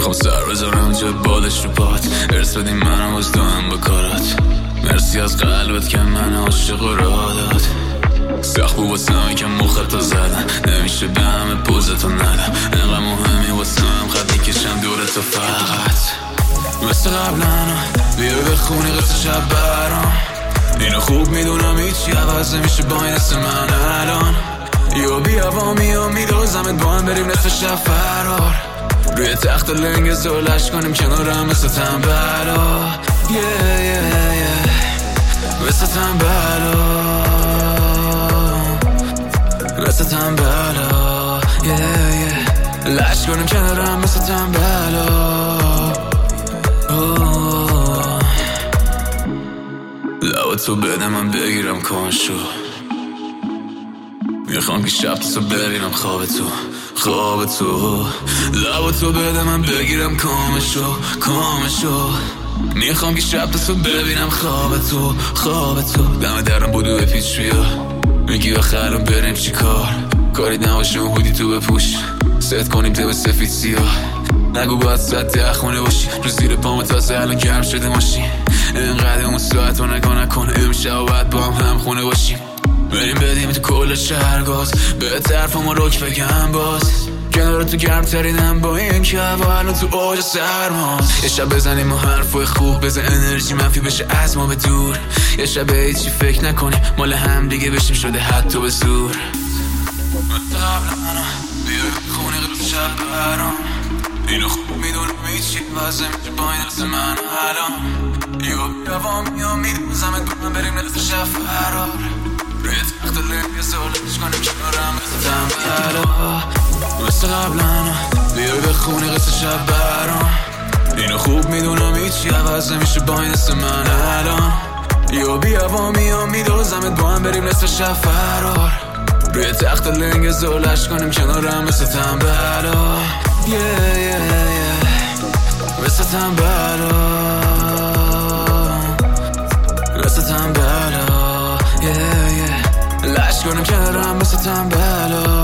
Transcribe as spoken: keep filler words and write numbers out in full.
میخوام سر بذارم جای بالش رو پات، ارس بدیم منو باز دارم با کارات. مرسی از قلبت که من عاشق و راه داد. سخت بود واسه من که مختا زدن، نمیشه به همه پوزتو ندم. انقدر مهمی واسه من خط میکشم دورتو فقط مثل قبلن. بیا بخونی قصه شب برام، اینو خوب میدونم هیچی عوض نمیشه با این اسم من الان. یا بیا با میام میدوزمت با هم بریم نصف شب فرار، روی تخت لنگ زولش کنیم کنارم مثل تنبلا. yeah, yeah, yeah. مثل تنبلا مثل تنبلا yeah, yeah. لش کنیم کنارم مثل تنبلا. لب تو بده من بگیرم کامشو، میخوام که شب تو ببینم خواب تو خواب تو. لب تو بده من بگیرم کامشو کامشو، میخوام که شب تو ببینم خواب تو خواب تو. دم درم بودو به پیچ بیا، میگی آخرم بریم چی کار، کاری نباشه اون هودی تو بپوش، ست کنیم تو به سفید سیاه. نگو باید ساعت ده خونه باشی، رو زیر پامو تازه الان گرم شده ماشین. اینقدر اون ساعت رو نگاه نکن، امشب و بعد با هم هم خونه باشیم. بریم بدیم تو کل شهر گاز، به طرف ما رک بگم باز. کنار تو گرم ترینم با این که هوا الان تو اوج سرماست. یه شب بزنیم و حرفای خوب بزن، انرژی منفی بشه از ما به دور. یه شب به هیچی فکر نکنیم، مال هم دیگه بشیم شده حتی به زور. بیا خونه قلب شب برام، اینو خوب میدونم هیچی واسه میشه با این از من الان. یا بیا با میام میدوزمت با من بریم نصف شب فرار، روی تخت لنگ زولش کنیم کنارم مثل تنبلا. مثل قبلن بیا به خونه قصه شب برام، اینو خوب میدونم هیچی عوض نمیشه با این اسم من الان. یا بیا با میام میدوزمت با هم بریم نصف شب فرار، روی تخت لنگ زولش کنیم کنارم مثل تنبلا. yeah, yeah, yeah. مثل تنبلا مثل تنبلا yeah, yeah. لش کنیم کنارم مثل تنبلا.